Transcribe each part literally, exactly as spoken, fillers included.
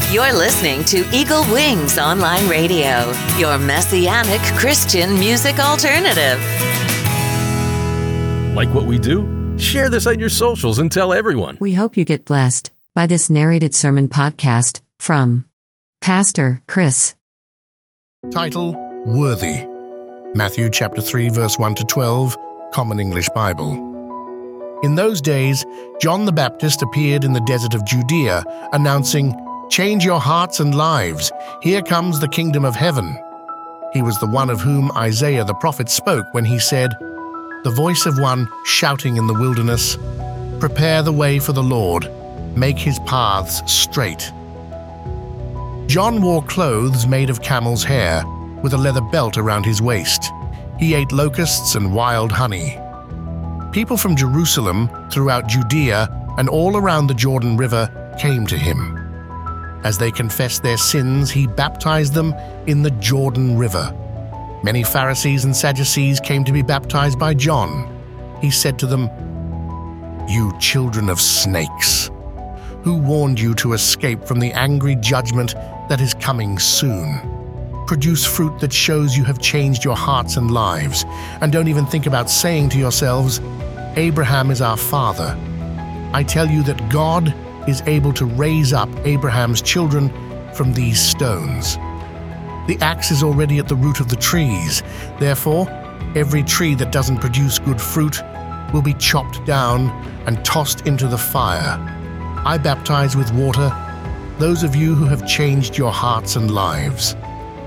You're listening to Eagle Wings Online Radio, your messianic Christian music alternative. Like what we do? Share this on your socials and tell everyone. We hope you get blessed by this narrated sermon podcast from Pastor Chris. Title, Worthy. Matthew chapter three, verse one to twelve, Common English Bible. In those days, John the Baptist appeared in the desert of Judea, announcing, "Change your hearts and lives. Here comes the kingdom of heaven." He was the one of whom Isaiah the prophet spoke when he said, "The voice of one shouting in the wilderness, prepare the way for the Lord, make his paths straight." John wore clothes made of camel's hair, with a leather belt around his waist. He ate locusts and wild honey. People from Jerusalem, throughout Judea, and all around the Jordan River came to him. As they confessed their sins, he baptized them in the Jordan River. Many Pharisees and Sadducees came to be baptized by John. He said to them, "You children of snakes, who warned you to escape from the angry judgment that is coming soon? Produce fruit that shows you have changed your hearts and lives, and don't even think about saying to yourselves, 'Abraham is our father.' I tell you that God is able to raise up Abraham's children from these stones. The axe is already at the root of the trees. Therefore, every tree that doesn't produce good fruit will be chopped down and tossed into the fire. I baptize with water those of you who have changed your hearts and lives.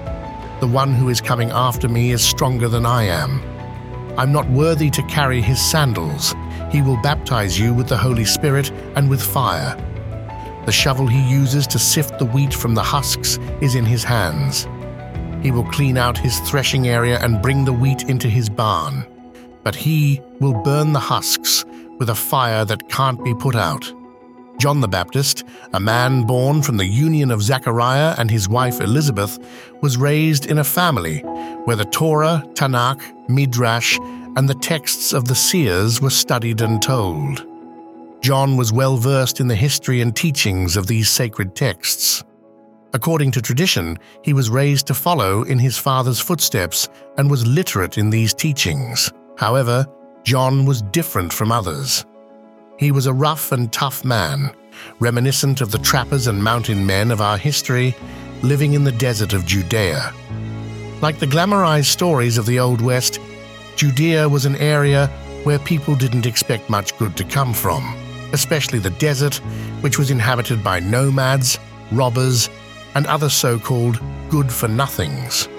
The one who is coming after me is stronger than I am. I'm not worthy to carry his sandals. He will baptize you with the Holy Spirit and with fire. The shovel he uses to sift the wheat from the husks is in his hands. He will clean out his threshing area and bring the wheat into his barn. But he will burn the husks with a fire that can't be put out." John the Baptist, a man born from the union of Zechariah and his wife Elizabeth, was raised in a family where the Torah, Tanakh, Midrash, and the texts of the seers were studied and told. John was well versed in the history and teachings of these sacred texts. According to tradition, he was raised to follow in his father's footsteps and was literate in these teachings. However, John was different from others. He was a rough and tough man, reminiscent of the trappers and mountain men of our history, living in the desert of Judea. Like the glamorized stories of the Old West, Judea was an area where people didn't expect much good to come from, especially the desert, which was inhabited by nomads, robbers, and other so-called good-for-nothings.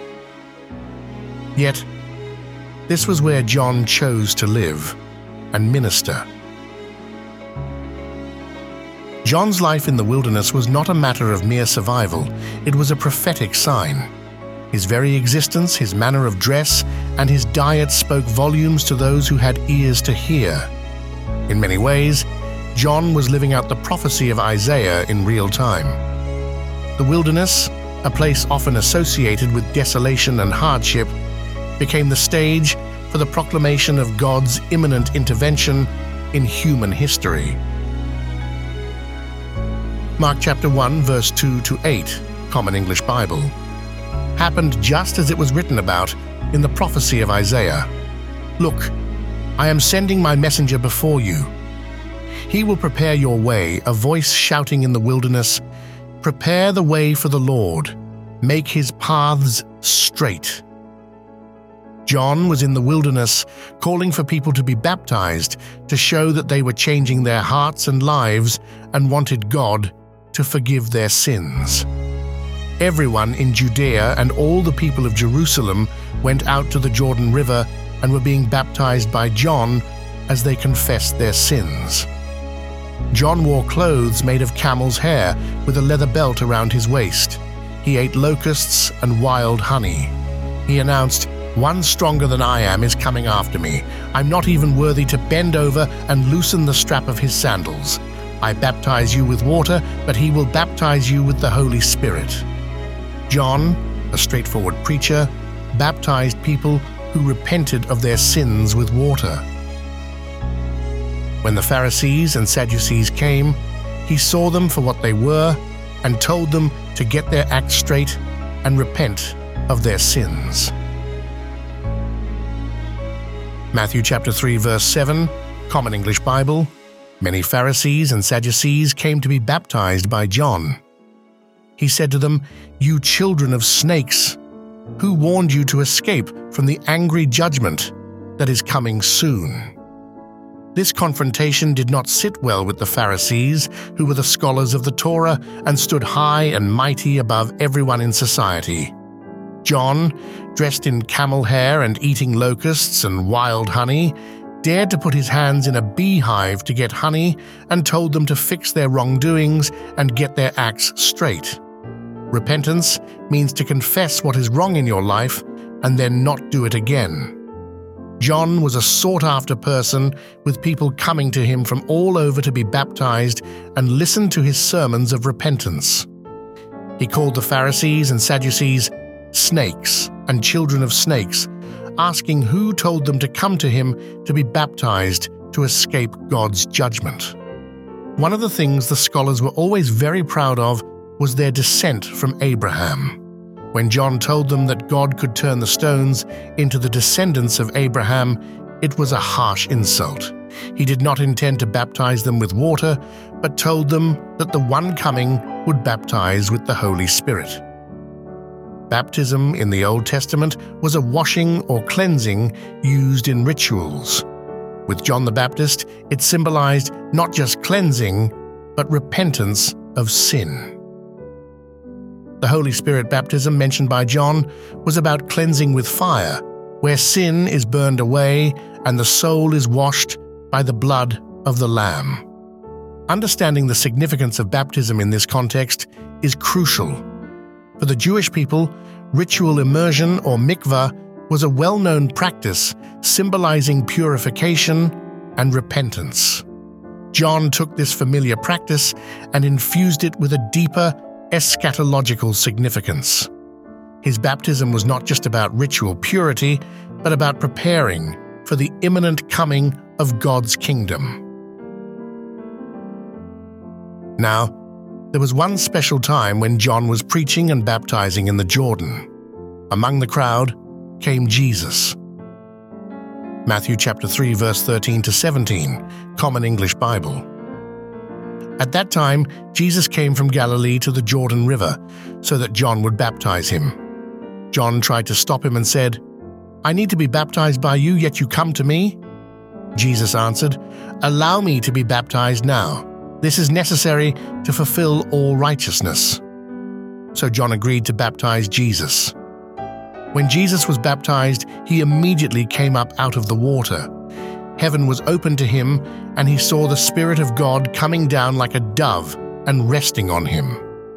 Yet, this was where John chose to live and minister. John's life in the wilderness was not a matter of mere survival, it was a prophetic sign. His very existence, his manner of dress, and his diet spoke volumes to those who had ears to hear. In many ways, John was living out the prophecy of Isaiah in real time. The wilderness, a place often associated with desolation and hardship, became the stage for the proclamation of God's imminent intervention in human history. Mark chapter one, verse two to eight, Common English Bible, happened just as it was written about in the prophecy of Isaiah. "Look, I am sending my messenger before you. He will prepare your way, a voice shouting in the wilderness, 'Prepare the way for the Lord, make his paths straight.'" John was in the wilderness, calling for people to be baptized to show that they were changing their hearts and lives and wanted God to forgive their sins. Everyone in Judea and all the people of Jerusalem went out to the Jordan River and were being baptized by John as they confessed their sins. John wore clothes made of camel's hair with a leather belt around his waist. He ate locusts and wild honey. He announced, "One stronger than I am is coming after me. I'm not even worthy to bend over and loosen the strap of his sandals. I baptize you with water, but he will baptize you with the Holy Spirit." John, a straightforward preacher, baptized people who repented of their sins with water. When the Pharisees and Sadducees came, he saw them for what they were and told them to get their act straight and repent of their sins. Matthew chapter three, verse seven, Common English Bible. Many Pharisees and Sadducees came to be baptized by John. He said to them, "You children of snakes, who warned you to escape from the angry judgment that is coming soon?" This confrontation did not sit well with the Pharisees, who were the scholars of the Torah and stood high and mighty above everyone in society. John, dressed in camel hair and eating locusts and wild honey, dared to put his hands in a beehive to get honey and told them to fix their wrongdoings and get their acts straight. Repentance means to confess what is wrong in your life and then not do it again. John was a sought-after person, with people coming to him from all over to be baptized and listen to his sermons of repentance. He called the Pharisees and Sadducees snakes and children of snakes, asking who told them to come to him to be baptized to escape God's judgment. One of the things the scholars were always very proud of was their descent from Abraham. When John told them that God could turn the stones into the descendants of Abraham, it was a harsh insult. He did not intend to baptize them with water, but told them that the one coming would baptize with the Holy Spirit. Baptism in the Old Testament was a washing or cleansing used in rituals. With John the Baptist, it symbolized not just cleansing, but repentance of sin. The Holy Spirit baptism mentioned by John was about cleansing with fire, where sin is burned away and the soul is washed by the blood of the Lamb. Understanding the significance of baptism in this context is crucial. For the Jewish people, ritual immersion or mikvah was a well-known practice symbolizing purification and repentance. John took this familiar practice and infused it with a deeper, eschatological significance. His baptism was not just about ritual purity, but about preparing for the imminent coming of God's kingdom. Now, there was one special time when John was preaching and baptizing in the Jordan. Among the crowd came Jesus. Matthew chapter three, verse thirteen to seventeen, Common English Bible. At that time, Jesus came from Galilee to the Jordan River so that John would baptize him. John tried to stop him and said, "I need to be baptized by you, yet you come to me?" Jesus answered, "Allow me to be baptized now. This is necessary to fulfill all righteousness." So John agreed to baptize Jesus. When Jesus was baptized, he immediately came up out of the water. Heaven was opened to him, and he saw the Spirit of God coming down like a dove and resting on him.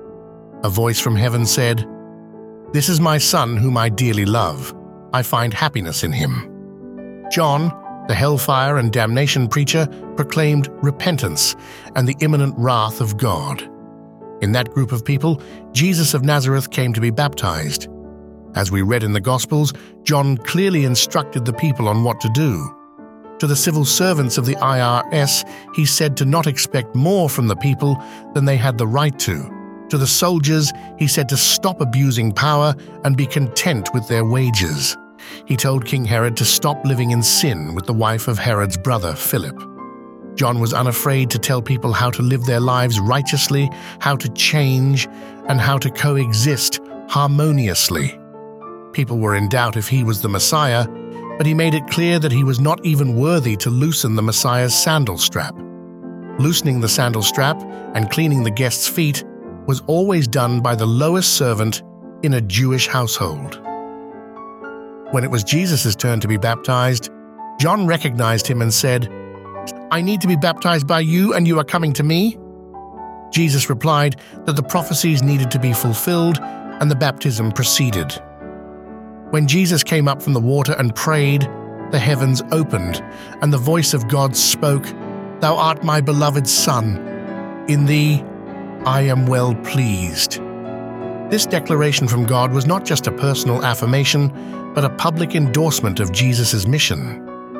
A voice from heaven said, "This is my Son whom I dearly love. I find happiness in him." John, the hellfire and damnation preacher, proclaimed repentance and the imminent wrath of God. In that group of people, Jesus of Nazareth came to be baptized. As we read in the Gospels, John clearly instructed the people on what to do. To the civil servants of the I R S, he said to not expect more from the people than they had the right to. To the soldiers, he said to stop abusing power and be content with their wages. He told King Herod to stop living in sin with the wife of Herod's brother, Philip. John was unafraid to tell people how to live their lives righteously, how to change, and how to coexist harmoniously. People were in doubt if he was the Messiah, but he made it clear that he was not even worthy to loosen the Messiah's sandal strap. Loosening the sandal strap and cleaning the guests' feet was always done by the lowest servant in a Jewish household. When it was Jesus' turn to be baptized, John recognized him and said, "I need to be baptized by you, and you are coming to me?" Jesus replied that the prophecies needed to be fulfilled, and the baptism proceeded. When Jesus came up from the water and prayed, the heavens opened, and the voice of God spoke, "Thou art my beloved Son. In thee I am well pleased." This declaration from God was not just a personal affirmation, but a public endorsement of Jesus' mission.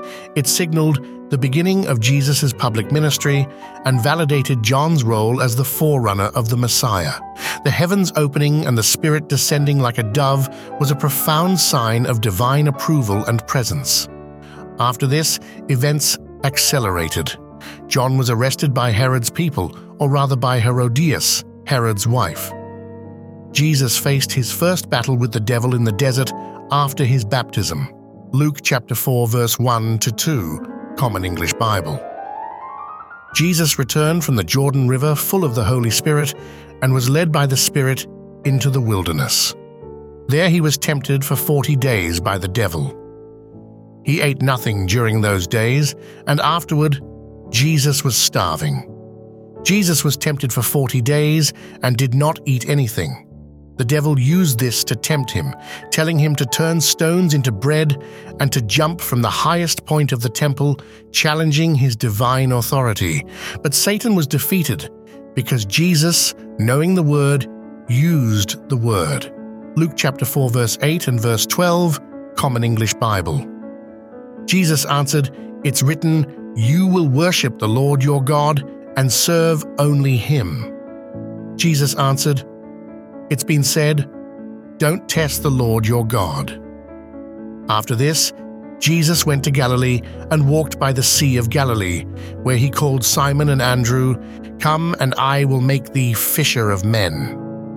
It signaled the beginning of Jesus' public ministry and validated John's role as the forerunner of the Messiah. The heavens opening and the Spirit descending like a dove was a profound sign of divine approval and presence. After this, events accelerated. John was arrested by Herod's people, or rather by Herodias, Herod's wife. Jesus faced his first battle with the devil in the desert after his baptism. Luke chapter four, verse one to two, Common English Bible. Jesus returned from the Jordan River full of the Holy Spirit and was led by the Spirit into the wilderness. There he was tempted for forty days by the devil. He ate nothing during those days, and afterward, Jesus was starving. Jesus was tempted for forty days and did not eat anything. The devil used this to tempt him, telling him to turn stones into bread and to jump from the highest point of the temple, challenging his divine authority. But Satan was defeated because Jesus, knowing the word, used the word. Luke chapter four, verse eight and verse twelve, Common English Bible. Jesus answered, "It's written, you will worship the Lord your God and serve only him." Jesus answered, "It's been said, don't test the Lord your God." After this, Jesus went to Galilee and walked by the Sea of Galilee, where he called Simon and Andrew, "Come, and I will make thee fisher of men."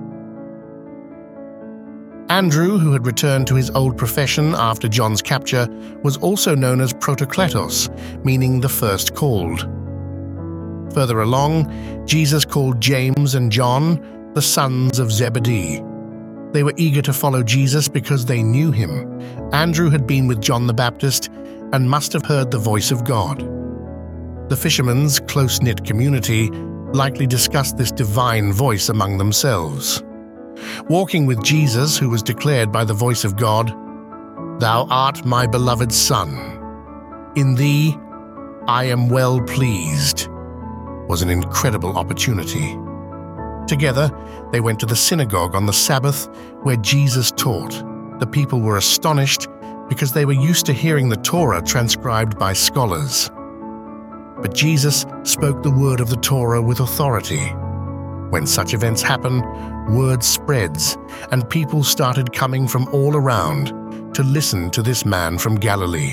Andrew, who had returned to his old profession after John's capture, was also known as Protokletos, meaning the first called. Further along, Jesus called James and John, the sons of Zebedee. They were eager to follow Jesus because they knew him. Andrew had been with John the Baptist and must have heard the voice of God. The fishermen's close-knit community likely discussed this divine voice among themselves. Walking with Jesus, who was declared by the voice of God, "Thou art my beloved Son. In thee I am well pleased," was an incredible opportunity. Together, they went to the synagogue on the Sabbath where Jesus taught. The people were astonished because they were used to hearing the Torah transcribed by scholars. But Jesus spoke the word of the Torah with authority. When such events happen, word spreads, and people started coming from all around to listen to this man from Galilee.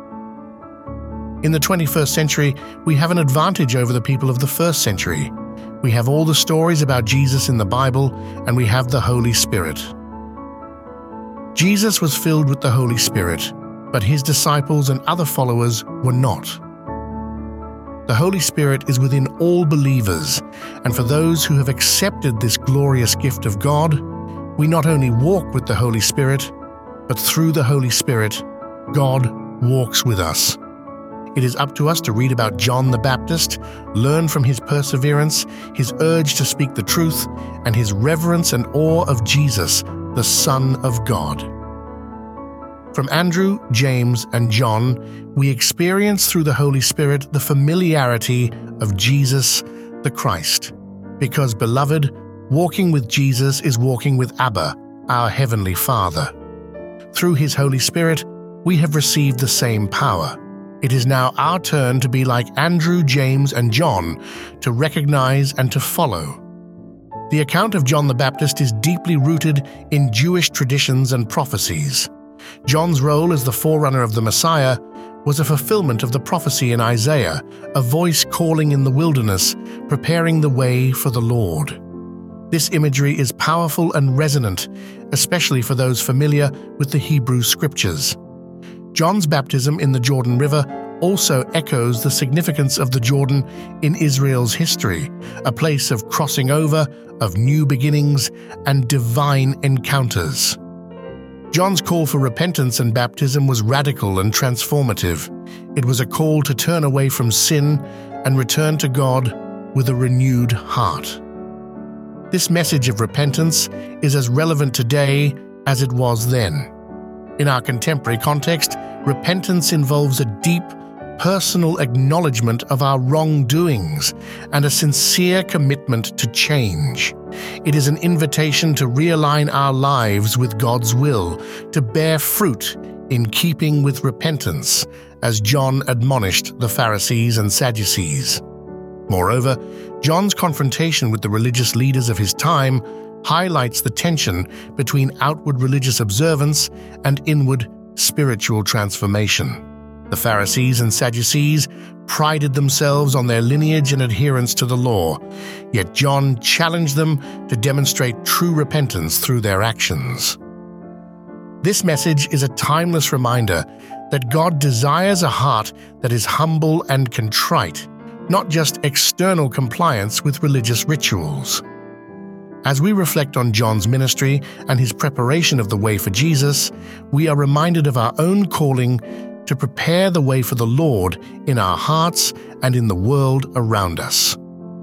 In the twenty-first century, we have an advantage over the people of the first century. We have all the stories about Jesus in the Bible, and we have the Holy Spirit. Jesus was filled with the Holy Spirit, but his disciples and other followers were not. The Holy Spirit is within all believers, and for those who have accepted this glorious gift of God, we not only walk with the Holy Spirit, but through the Holy Spirit, God walks with us. It is up to us to read about John the Baptist, learn from his perseverance, his urge to speak the truth, and his reverence and awe of Jesus, the Son of God. From Andrew, James, and John, we experience through the Holy Spirit the familiarity of Jesus, the Christ. Because, beloved, walking with Jesus is walking with Abba, our Heavenly Father. Through his Holy Spirit, we have received the same power. It is now our turn to be like Andrew, James, and John, to recognize and to follow. The account of John the Baptist is deeply rooted in Jewish traditions and prophecies. John's role as the forerunner of the Messiah was a fulfillment of the prophecy in Isaiah, a voice calling in the wilderness, preparing the way for the Lord. This imagery is powerful and resonant, especially for those familiar with the Hebrew Scriptures. John's baptism in the Jordan River also echoes the significance of the Jordan in Israel's history, a place of crossing over, of new beginnings, and divine encounters. John's call for repentance and baptism was radical and transformative. It was a call to turn away from sin and return to God with a renewed heart. This message of repentance is as relevant today as it was then. In our contemporary context, repentance involves a deep, personal acknowledgement of our wrongdoings and a sincere commitment to change. It is an invitation to realign our lives with God's will, to bear fruit in keeping with repentance, as John admonished the Pharisees and Sadducees. Moreover, John's confrontation with the religious leaders of his time highlights the tension between outward religious observance and inward spiritual transformation. The Pharisees and Sadducees prided themselves on their lineage and adherence to the law, yet John challenged them to demonstrate true repentance through their actions. This message is a timeless reminder that God desires a heart that is humble and contrite, not just external compliance with religious rituals. As we reflect on John's ministry and his preparation of the way for Jesus, we are reminded of our own calling to prepare the way for the Lord in our hearts and in the world around us.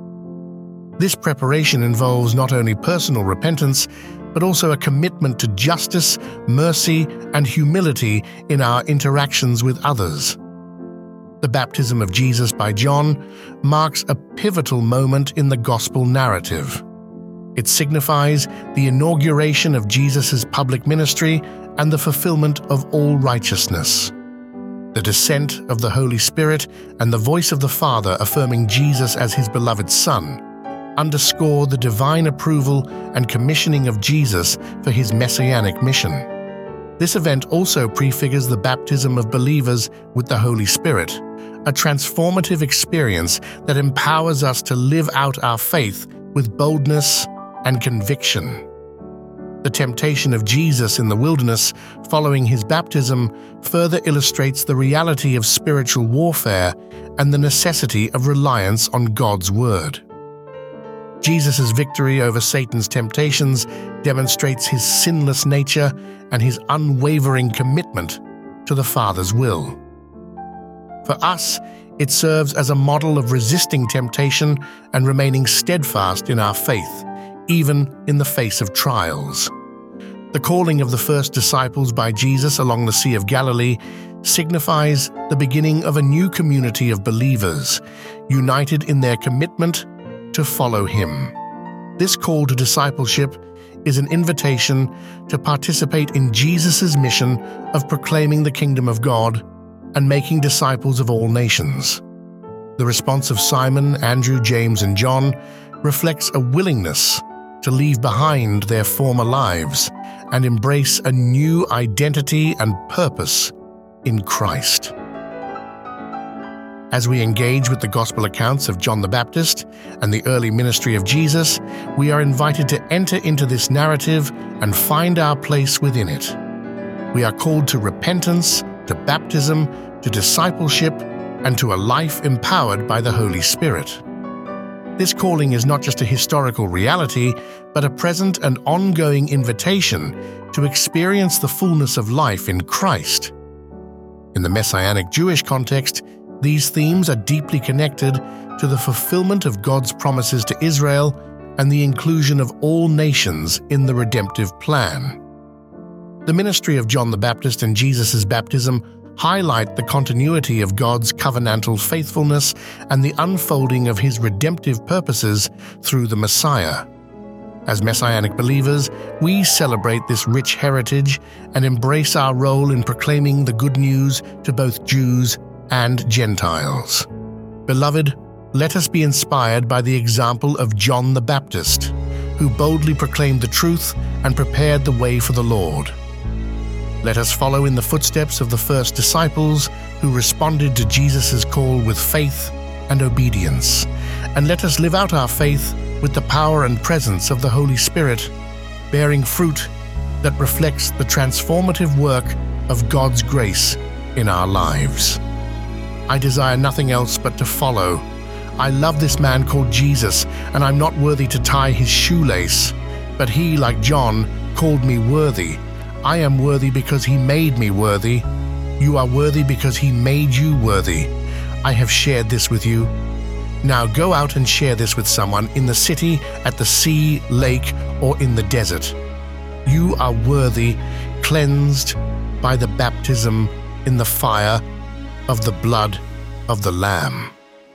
This preparation involves not only personal repentance, but also a commitment to justice, mercy, and humility in our interactions with others. The baptism of Jesus by John marks a pivotal moment in the gospel narrative. It signifies the inauguration of Jesus' public ministry and the fulfillment of all righteousness. The descent of the Holy Spirit and the voice of the Father affirming Jesus as his beloved Son underscore the divine approval and commissioning of Jesus for his messianic mission. This event also prefigures the baptism of believers with the Holy Spirit, a transformative experience that empowers us to live out our faith with boldness and conviction. The temptation of Jesus in the wilderness following his baptism further illustrates the reality of spiritual warfare and the necessity of reliance on God's word. Jesus' victory over Satan's temptations demonstrates his sinless nature and his unwavering commitment to the Father's will. For us, it serves as a model of resisting temptation and remaining steadfast in our faith, even in the face of trials. The calling of the first disciples by Jesus along the Sea of Galilee signifies the beginning of a new community of believers, united in their commitment to follow him. This call to discipleship is an invitation to participate in Jesus' mission of proclaiming the kingdom of God and making disciples of all nations. The response of Simon, Andrew, James, and John reflects a willingness to leave behind their former lives and embrace a new identity and purpose in Christ. As we engage with the gospel accounts of John the Baptist and the early ministry of Jesus, we are invited to enter into this narrative and find our place within it. We are called to repentance, to baptism, to discipleship, and to a life empowered by the Holy Spirit. This calling is not just a historical reality, but a present and ongoing invitation to experience the fullness of life in Christ. In the Messianic Jewish context, these themes are deeply connected to the fulfillment of God's promises to Israel and the inclusion of all nations in the redemptive plan. The ministry of John the Baptist and Jesus' baptism highlight the continuity of God's covenantal faithfulness and the unfolding of his redemptive purposes through the Messiah. As Messianic believers, we celebrate this rich heritage and embrace our role in proclaiming the good news to both Jews and Gentiles. Beloved, let us be inspired by the example of John the Baptist, who boldly proclaimed the truth and prepared the way for the Lord. Let us follow in the footsteps of the first disciples who responded to Jesus' call with faith and obedience, and let us live out our faith with the power and presence of the Holy Spirit, bearing fruit that reflects the transformative work of God's grace in our lives. I desire nothing else but to follow. I love this man called Jesus, and I'm not worthy to tie his shoelace, but he, like John, called me worthy. I am worthy because he made me worthy. You are worthy because he made you worthy. I have shared this with you. Now go out and share this with someone in the city, at the sea, lake, or in the desert. You are worthy, cleansed by the baptism in the fire of the blood of the Lamb.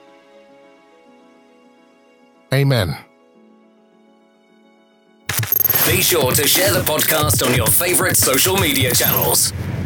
Amen. Be sure to share the podcast on your favorite social media channels.